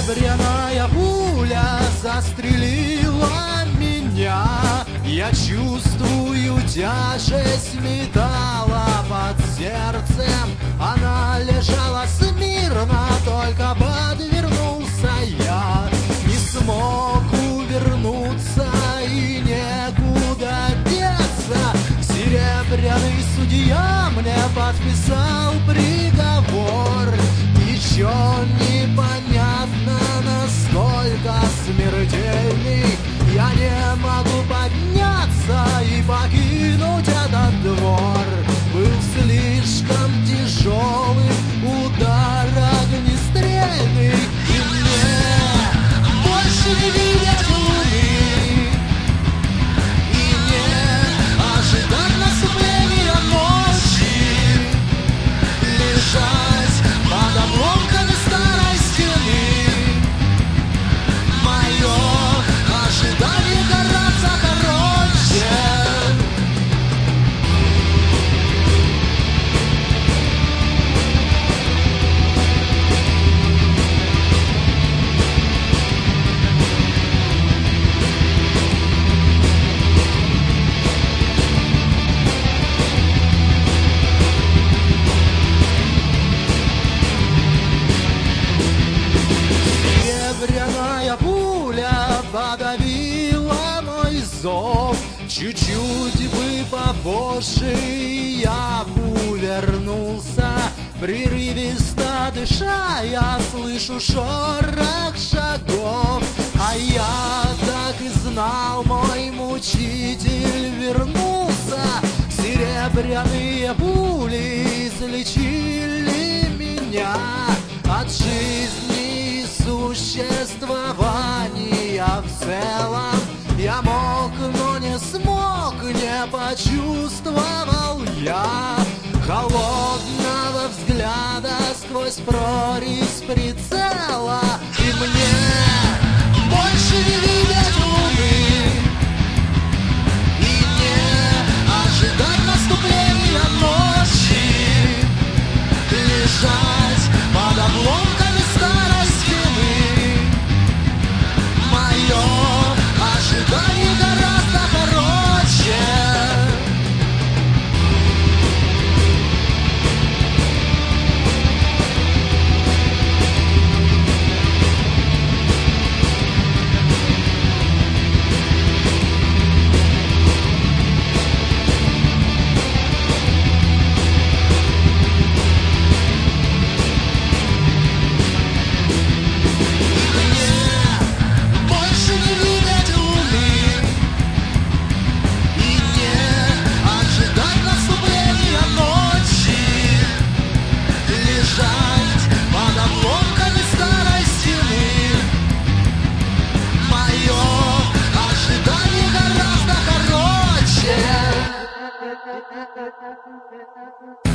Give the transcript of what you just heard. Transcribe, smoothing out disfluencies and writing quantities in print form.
Серебряная пуля застрелила меня. Я чувствую тяжесть металла под сердцем. Она лежала смирно, только подвернулся я. Не смог увернуться и некуда деться. Серебряный судья мне подписал приговор. Еще непонятно, насколько смертельный. Я не могу подняться и покинуть этот двор. Был слишком тяжелый удар огнестрельный, и мне больше не видеть луны, и не ожидать наступления ночи, лежать под обломками старой стены. Мое ожидание гораздо короче. Серебряная пуля подавила мой зов. Чуть-чуть бы попозже я увернулся. Прерывисто дыша, я слышу шорох шагов. А я так и знал, мой мучитель вернулся. Серебряные пули излечили меня от жизни и существования в целом. Я мог, но не смог, не почувствовал я холодного взгляда сквозь прорезь прицела. И мне больше не видеть луны, и не ожидать наступления ночи, лежать под обломками старой стены. Мое ожидание гораздо короче. Мое ожидание гораздо короче.